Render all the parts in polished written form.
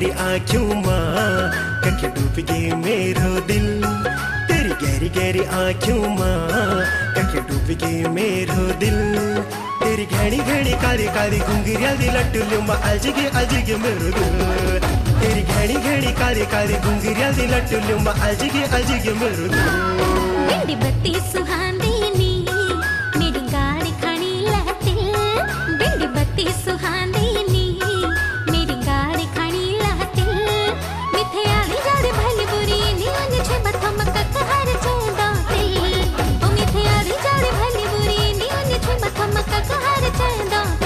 गहरी आँखों माँ कखे डूब गए मेरो दिल। तेरी गहरी गहरी आँखों माँ कखे डूब गए मेरो दिल। तेरी घनी घनी काली काली घुंघरिया दी लट्टू माँ अलजगे मेरो दिल। तेरी घनी घनी काली काली घुंघरिया दी लट्टू माँ अलजगे मेरो दिल। बिंदी बत्ती सुहांदीनी मेरी गाड़ी खड़ी लहती। बिंदी बत्ती सुहांदीनी मेरी गाड़ी खड़ी लहती। मिथे आली जाड़ी भली बुरी नी उन छे बथम कक हर चंदाते। ओ मिथे आली जाड़ी भली बुरी नी उन छे बथम कक हर चंदाते।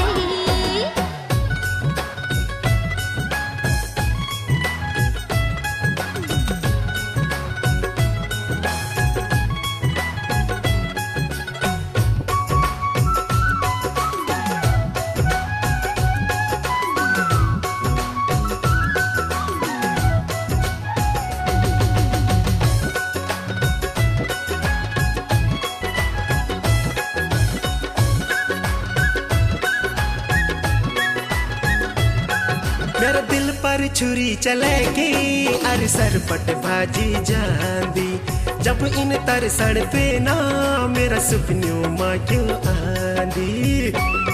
मेरा दिल पर छुरी चलेगी अरे सरपट बाजी जांदी। जब इन तरसड़ पे ना मेरा सुपनों माँ क्यों आंदी।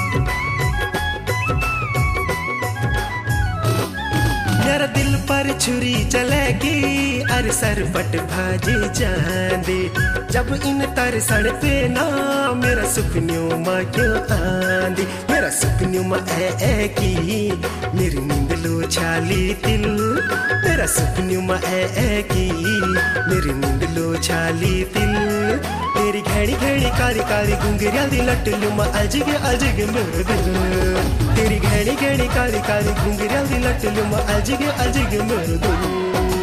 मेरा दिल पर छुरी चलेगी अरे सरपट बाजी जांदी। जब इन तरसड़ पे ना मेरा सुपनों माँ क्यों आंदी। मेरा सुपनों माँ ए की मेरी नींद लो छाली दिल। मेरा सुपनों माँ ए की मेरी नींद लो छाली दिल। तेरी घड़ी घड़ी काली काली घुंघरिया दी लट्टू माँ अलजगे मेरो दिल। तेरी घड़ी घड़ी काली काली घुंघरिया दी लट्टू माँ अलजगे मेरो दिल।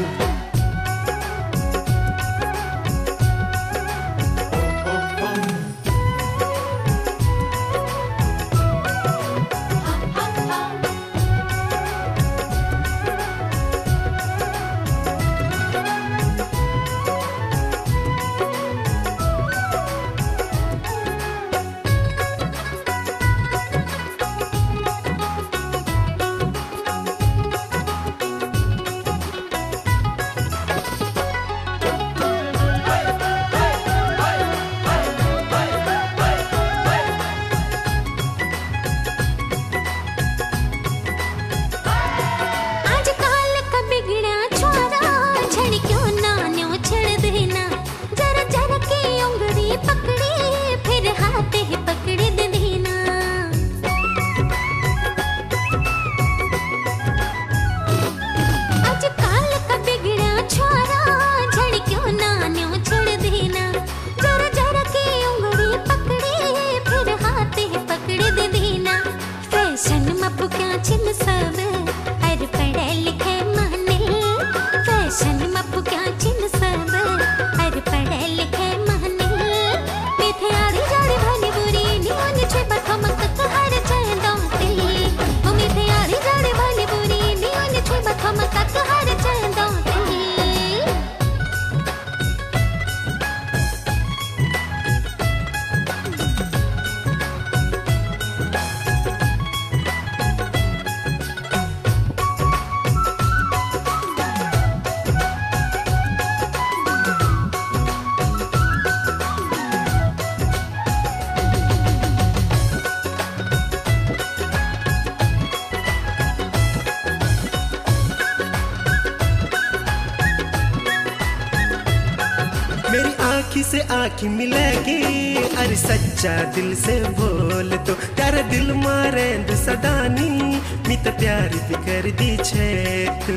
मेरी आँखी से आँखी मिलेगी अरे सच्चा दिल से बोल तो। तेरा दिल मारे सदानी मित प्यार भी कर दी छे तू।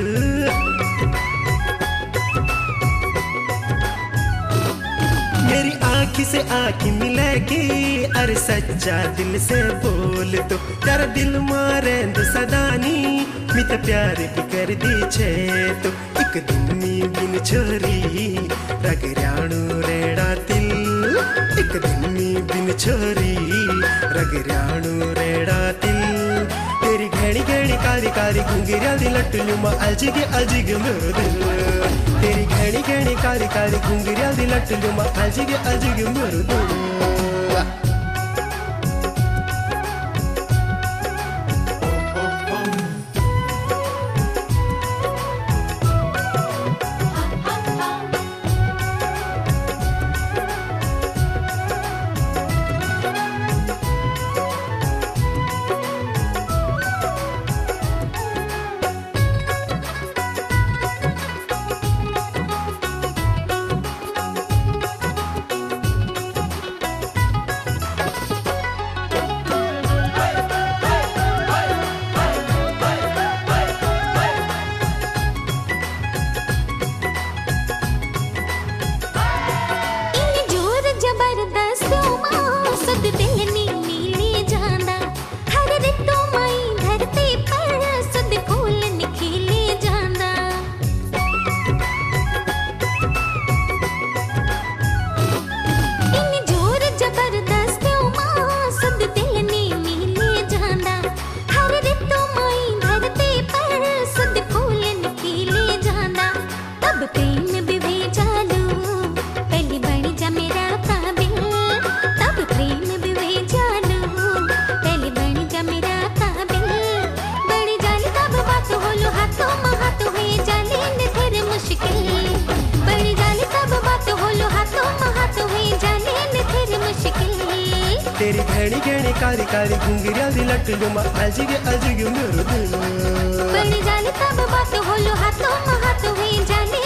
मेरी आँखी से आँखी मिलेगी अरे सच्चा दिल से बोल तो। तेरा दिल मारे सदानी मित प्यार भी कर दी छे तो। एक दिन मी बिन छोरी रगड़ाणु रेड़ा दिल। एक दिन मी बिन छोरी रगड़ाणु रेड़ा दिल। तेरी घड़ी घड़ी काली काली घुंघरिया दी लट्टू माँ अलजगे मेरो दिल। तेरी घड़ी घड़ी काली काली घुंघरिया दी लट्टू माँ अलजगे मेरो दिल। तब प्रेम बिवे जालू पहली बड़ी जा मेरा काबिल तब प्रेम बिवे जालू पहली बड़ी जा मेरा काबिल बड़ी जाली तब बात होलो हाथों महातो हुए जाली ने फिर मुश्किल बड़ी जाली तब बात होलो हाथों महातो हुए जाली ने फिर मुश्किल तेरी घड़ी घड़ी कारी कारी घुंगरिया दी लट्टू मा अजगे अजगे मेरे दिल बड़ी जाली तब बात होलो हाथों महातो हुए जाली